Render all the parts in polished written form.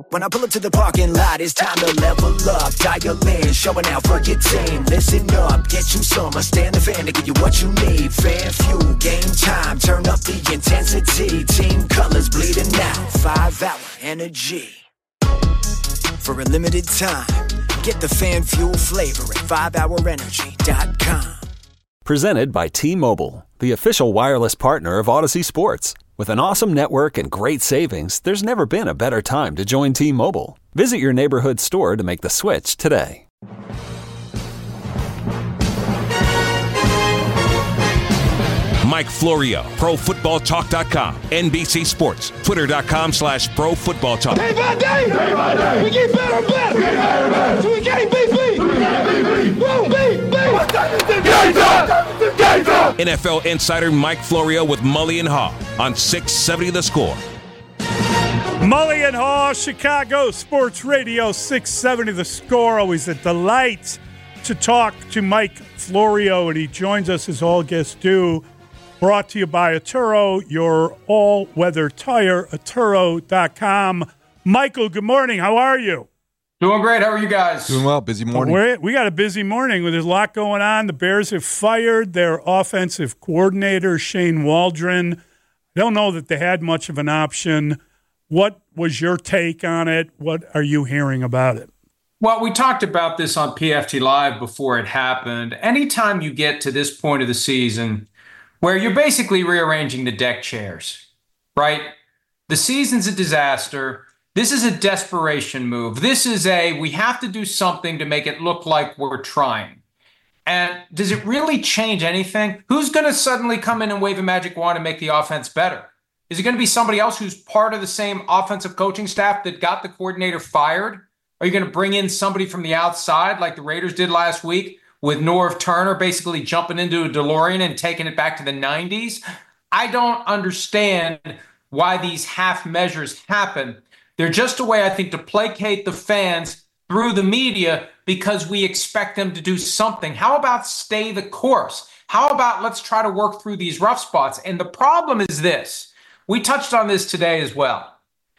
When I pull up to the parking lot, it's time to level up. Dial in, showing out for your team. Listen up, get you some. Stand the fan to give you what you need. Fan fuel, game time, turn up the intensity. Team colors bleeding out, 5-hour energy. For a limited time, get the fan fuel flavor at 5hourenergy.com. Presented by T-Mobile, the official wireless partner of Odyssey Sports. With an awesome network and great savings, there's never been a better time to join T-Mobile. Visit your neighborhood store to make the switch today. Mike Florio, ProFootballTalk.com, NBC Sports, Twitter.com/ProFootballTalk. Day by day, we get better and better. We get better and better. So we can't beat. NFL insider Mike Florio with Mully and Haw on 670 The Score. Mully and Haw, Chicago Sports Radio 670 The Score. Always a delight to talk to Mike Florio, and he joins us as all guests do. Brought to you by Atturo, your all-weather tire, Atturo.com. Michael, good morning. How are you? Doing great. How are you guys? Doing well. Busy morning. We got a busy morning. There's a lot going on. The Bears have fired their offensive coordinator, Shane Waldron. I don't know that they had much of an option. What was your take on it? What are you hearing about it? Well, we talked about this on PFT Live before it happened. Anytime you get to this point of the season where you're basically rearranging the deck chairs, right? The season's a disaster. This is a desperation move. This is we have to do something to make it look like we're trying. And does it really change anything? Who's going to suddenly come in and wave a magic wand and make the offense better? Is it going to be somebody else who's part of the same offensive coaching staff that got the coordinator fired? Are you going to bring in somebody from the outside like the Raiders did last week with Norv Turner basically jumping into a DeLorean and taking it back to the 90s? I don't understand why these half measures happen. They're just a way, I think, to placate the fans through the media because we expect them to do something. How about stay the course? How about let's try to work through these rough spots? And the problem is this. We touched on this today as well.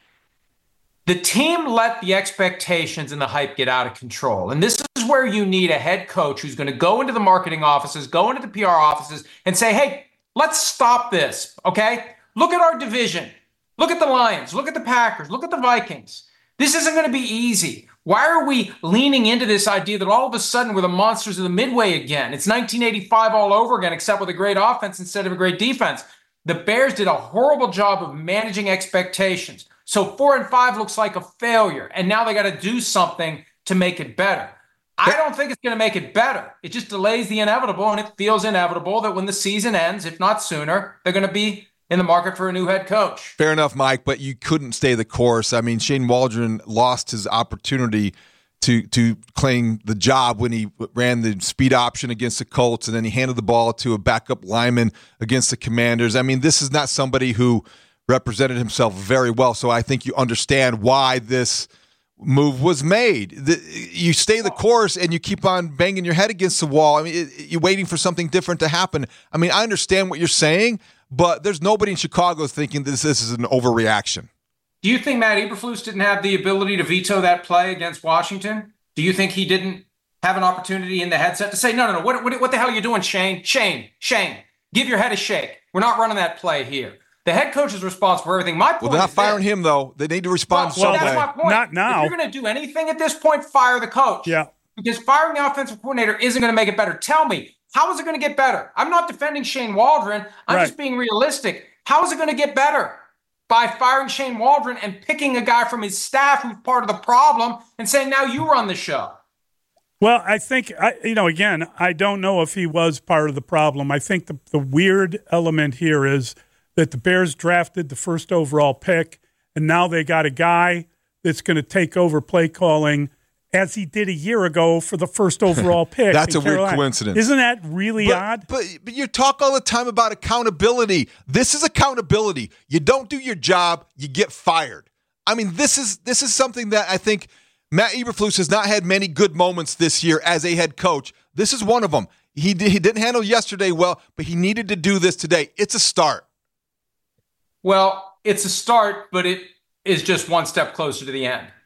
The team let the expectations and the hype get out of control. And this is where you need a head coach who's going to go into the marketing offices, go into the PR offices, and say, hey, let's stop this, okay? Look at our division. Look at the Lions. Look at the Packers. Look at the Vikings. This isn't going to be easy. Why are we leaning into this idea that all of a sudden we're the monsters of the Midway again? It's 1985 all over again, except with a great offense instead of a great defense. The Bears did a horrible job of managing expectations. So 4-5 looks like a failure, and now they got to do something to make it better. I don't think it's going to make it better. It just delays the inevitable, and it feels inevitable that when the season ends, if not sooner, they're going to be in the market for a new head coach. Fair enough, Mike, but you couldn't stay the course. I mean, Shane Waldron lost his opportunity to claim the job when he ran the speed option against the Colts, and then he handed the ball to a backup lineman against the Commanders. I mean, this is not somebody who represented himself very well, so I think you understand why this move was made. You stay the course and you keep on banging your head against the wall. I mean, you're waiting for something different to happen. I mean, I understand what you're saying, but there's nobody in Chicago thinking this is an overreaction. Do you think Matt Eberflus didn't have the ability to veto that play against Washington? Do you think he didn't have an opportunity in the headset to say, no, what the hell are you doing, Shane? Shane, give your head a shake. We're not running that play here. The head coach is responsible for everything. My point Well, they're not firing him, though. They need to respond to something. That's my point. Not now. If you're going to do anything at this point, fire the coach. Yeah. Because firing the offensive coordinator isn't going to make it better. Tell me, how is it going to get better? I'm not defending Shane Waldron. I'm just being realistic. How is it going to get better? By firing Shane Waldron and picking a guy from his staff who's part of the problem and saying, now you run the show. Well, I think, again, I don't know if he was part of the problem. I think the weird element here is that the Bears drafted the first overall pick, and now they got a guy that's going to take over play calling as he did a year ago for the first overall pick. That's a Carolina. weird coincidence. Isn't that really odd? But you talk all the time about accountability. This is accountability. You don't do your job, you get fired. I mean, this is something that I think Matt Eberflus has not had many good moments this year as a head coach. This is one of them. He didn't handle yesterday well, but he needed to do this today. It's a start. Well, it's a start, but it is just one step closer to the end.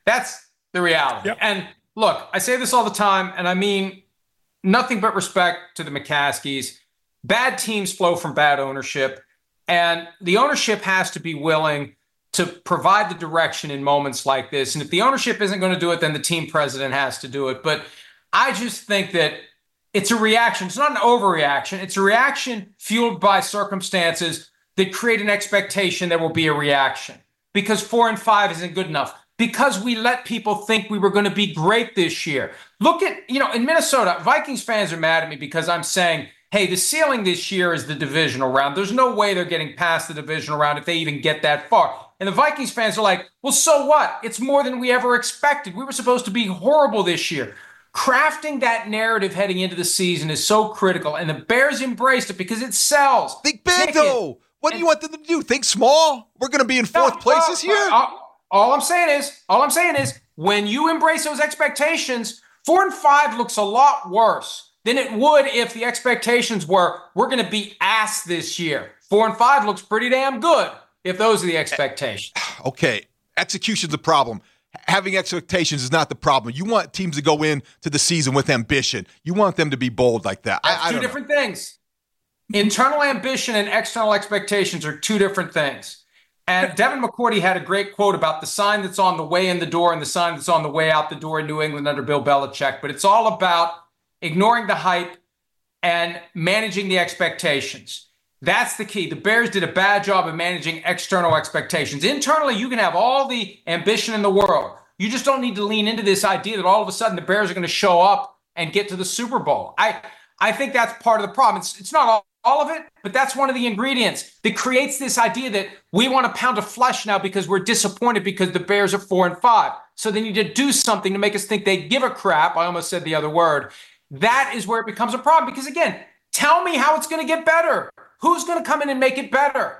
That's the reality. Yep. And look, I say this all the time, and I mean nothing but respect to the McCaskies. Bad teams flow from bad ownership, and the ownership has to be willing to provide the direction in moments like this. And if the ownership isn't going to do it, then the team president has to do it. But I just think that it's a reaction. It's not an overreaction. It's a reaction fueled by circumstances that create an expectation there will be a reaction. Because 4-5 isn't good enough. Because we let people think we were going to be great this year. Look at, in Minnesota, Vikings fans are mad at me because I'm saying, hey, the ceiling this year is the divisional round. There's no way they're getting past the divisional round if they even get that far. And the Vikings fans are like, well, so what? It's more than we ever expected. We were supposed to be horrible this year. Crafting that narrative heading into the season is so critical, and the Bears embraced it because it sells. Think big, though. What do you want them to do? Think small? We're going to be in fourth place this year? All I'm saying is, when you embrace those expectations, 4-5 looks a lot worse than it would if the expectations were, we're going to be ass this year. 4-5 looks pretty damn good if those are the expectations. Okay, execution's the problem. Having expectations is not the problem. You want teams to go into the season with ambition. You want them to be bold like that. That's two different things. Internal ambition and external expectations are two different things. And Devin McCourty had a great quote about the sign that's on the way in the door and the sign that's on the way out the door in New England under Bill Belichick. But it's all about ignoring the hype and managing the expectations. That's the key. The Bears did a bad job of managing external expectations. Internally, you can have all the ambition in the world. You just don't need to lean into this idea that all of a sudden the Bears are going to show up and get to the Super Bowl. I think that's part of the problem. It's not all of it, but that's one of the ingredients that creates this idea that we want a pound of flesh now because we're disappointed because the Bears are 4-5. So they need to do something to make us think they give a crap. I almost said the other word. That is where it becomes a problem because, again, tell me how it's going to get better. Who's going to come in and make it better?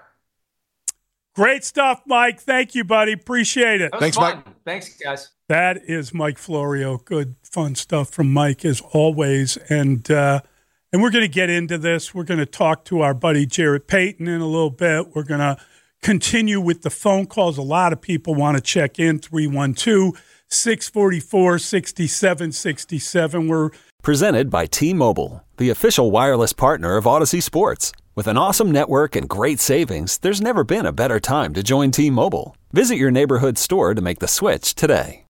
Great stuff, Mike. Thank you, buddy. Appreciate it. Thanks, fun. Mike. Thanks, guys. That is Mike Florio. Good, fun stuff from Mike, as always. And we're going to get into this. We're going to talk to our buddy Jarrett Payton in a little bit. We're going to continue with the phone calls. A lot of people want to check in. 312-644-6767. We're Presented by T-Mobile, the official wireless partner of Odyssey Sports. With an awesome network and great savings, there's never been a better time to join T-Mobile. Visit your neighborhood store to make the switch today.